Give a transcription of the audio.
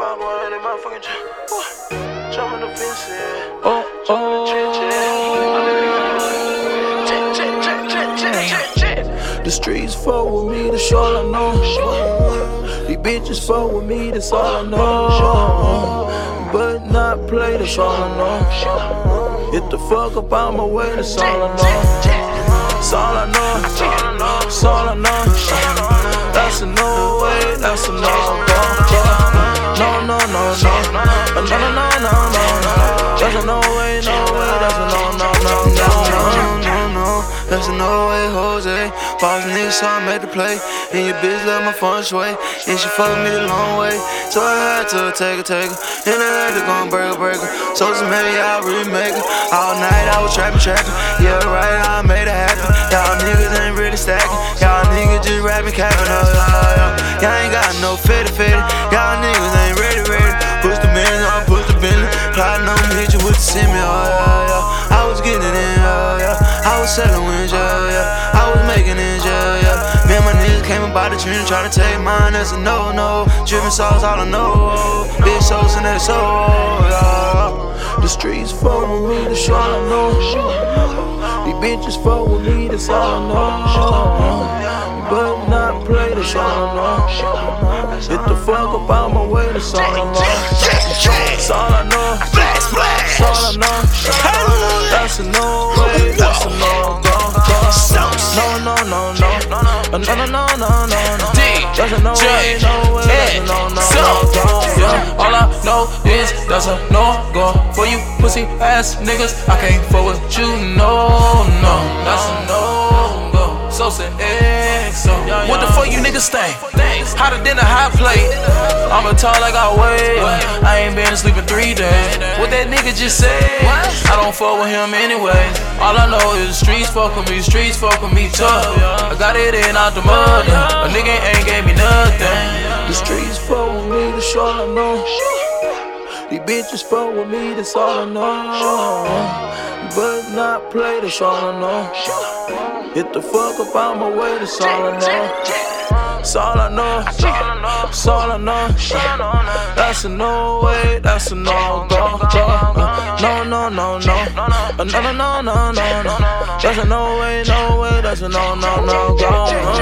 dog going in the motherfucking gym. Jumping the fence, yeah. The streets fuck with me, that's all I know. These bitches fuck with me, that's all I know. But not play, that's all I know. Get the fuck up out my way, that's all I know. That's all I know, that's all I know. That's a no way, that's a no go. No, no, no, no. No, no, no, no, no, no. That's a no way, no way, that's a no, no, no, no, no. That's a no way, Jose. Boss nigga, so I made the play. And your bitch left my fun sway. And she fucked me the long way. So I had to take her. And I had to go and break her. So some maybe I'll remake it. All night I was trapping. Yeah, right, I made it happen. Y'all niggas ain't really stacking. Y'all niggas just rapping, capping. Y'all ain't got no fitty. Y'all niggas ain't ready. Push the Benz on, push the Bentley. Plotting on me, hit you with the semi, I was getting it in, I was selling wins, I was making it, Me and my niggas came about the trend, try to take mine, that's a no. Drippin' sauce, all I know. Big sauce and that's all, The streets fuck with me, that's all I know. These bitches fuck with me, that's all I know. But not play, that's all I know. Get the fuck up out my way, that's all I know. That's all I know. That's all I know. That's a no way, that's a no go. No, no, no, no. No, no, no, no, no, no. That's a no way, no way, that's a no, no, go. Yeah, all I know is that's a no go. For you pussy ass niggas, I can't fuck with you, no. That's a no go. So say XO. What the fuck you niggas think? Hotter than a hot plate. I'm a tall, I got weight. I ain't been sleeping 3 days. What that nigga just said? I don't fuck with him anyway. All I know is streets fuck with me tough. I got it in out the mud. A nigga ain't gave me nothing. The streets fuck with me, that's all I know. These bitches fuck with me, that's all I know. But not play, that's all I know. Get the fuck up out my way, that's all I know. That's all I know, that's all I know. That's a no way, that's a no go. No, no, no, no. No, no, no, no, no, no. That's a no way, that's a no go.